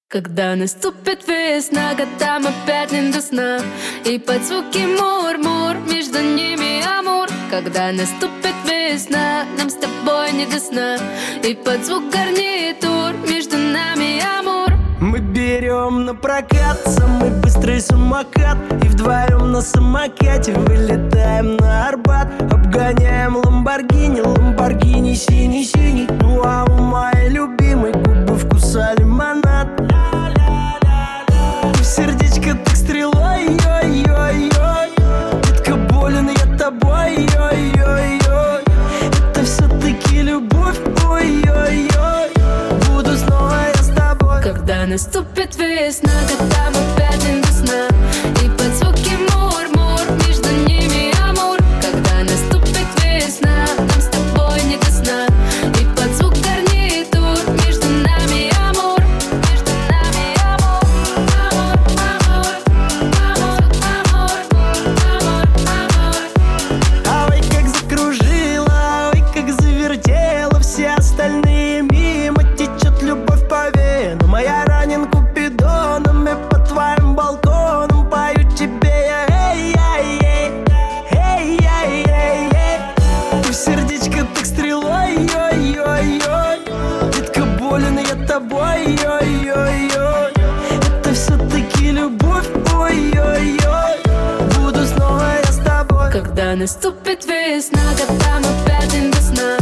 Когда наступит весна, годам опять не до сна, и под звуки мур-мур, между ними амур. Когда наступит весна, нам с тобой не до сна, и под звук гарнитур, между нами амур. Мы берем на прокат самый быстрый самокат, и вдвоем на самокате вылетаем на Арбат. Обгоняем Ламборгини, Ламборгини синий-синий. Ну а у моей любимой губы вкуса лимонад. В сердечко так стрелой, ой-ой-ой. Детка, болен я тобой, ой-ой-ой. Это все-таки любовь, ой-ой-ой. Буду снова я с тобой. Когда наступит весна, годам опять не до сна, и под звуки мур-мур, между ними амур. Когда наступит весна, нам с тобой не до сна, и под звук гарнитур, между нами амур. Между нами амур. Амур, амур, амур, амур. А ой, как закружила, ой, как завертела. Все остальные мимо, течет любовь по венам. А я ранен купидоном, и по твоим балконам пою тебе я, эй-эй-эй, эй-эй-эй-эй. Ты в сердечко так стрелой, ой-ой-ой. Детка, болен я тобой, ой-ой-ой. Это все-таки любовь, ой-ой-ой. Буду снова я с тобой. Когда наступит весна, годам опять не до сна,